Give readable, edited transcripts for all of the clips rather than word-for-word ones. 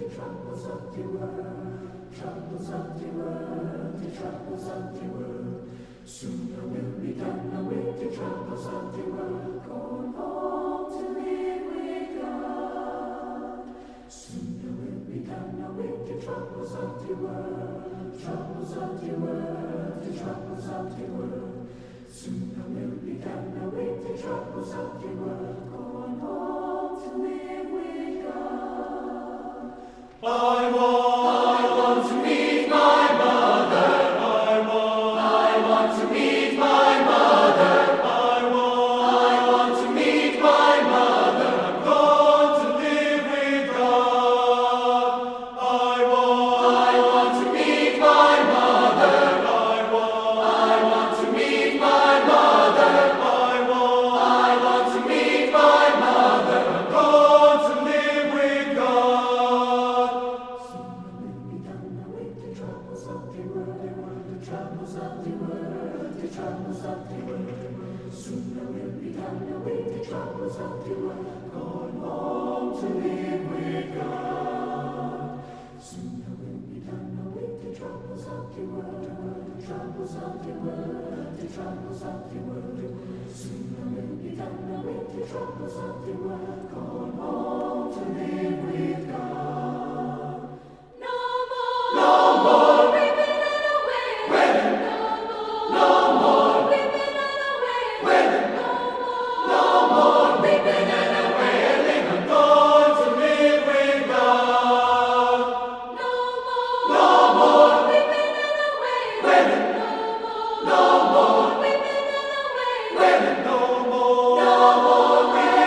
troubles of the world, troubles of the world, the troubles of the world. Sooner we'll be done with the troubles of the world, going home to live with God. Sooner we'll be done with the troubles of the world, troubles of the world, the troubles of the world. Sooner we'll be done with the troubles of the world, going home to live with God. I want to meet my mother. I want to meet my mother. I want to meet my mother. I'm going to live with God. I want to meet my mother. I want to meet my mother. I want to meet my mother. I'm going to live with God. Sooner we'll be done with the troubles of the world, the troubles of the world, the troubles of the world. Sooner we'll be done with the troubles of the world, going home to live with God. Sooner we'll be done with the troubles of the world, the troubles of the world, the troubles of the world. Sooner we'll be done with the troubles of the world, going home to live with God. No more weeping and wailing. No more weeping and wailing. No more weeping and wailing. I'm going to live with God. No more weeping and wailing. No more weeping and wailing. No more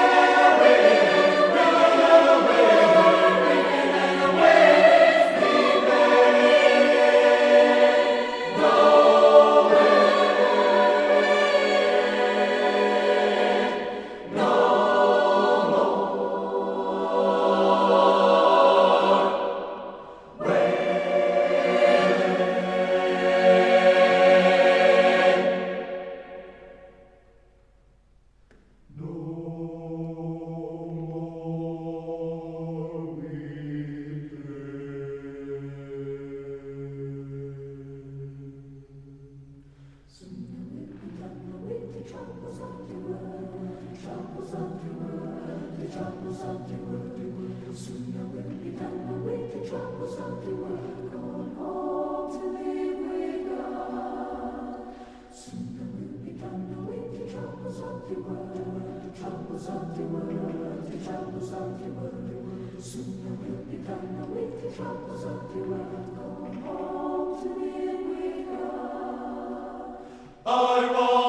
troubles of the world, the troubles of the world, the troubles of the world. Sooner we'll be done with the troubles of the world, going home to live with God. Sooner we'll be done with the troubles of the world, the troubles of the world, the troubles of the world. Sooner we'll be done with the troubles of the world, going home to live with God. I want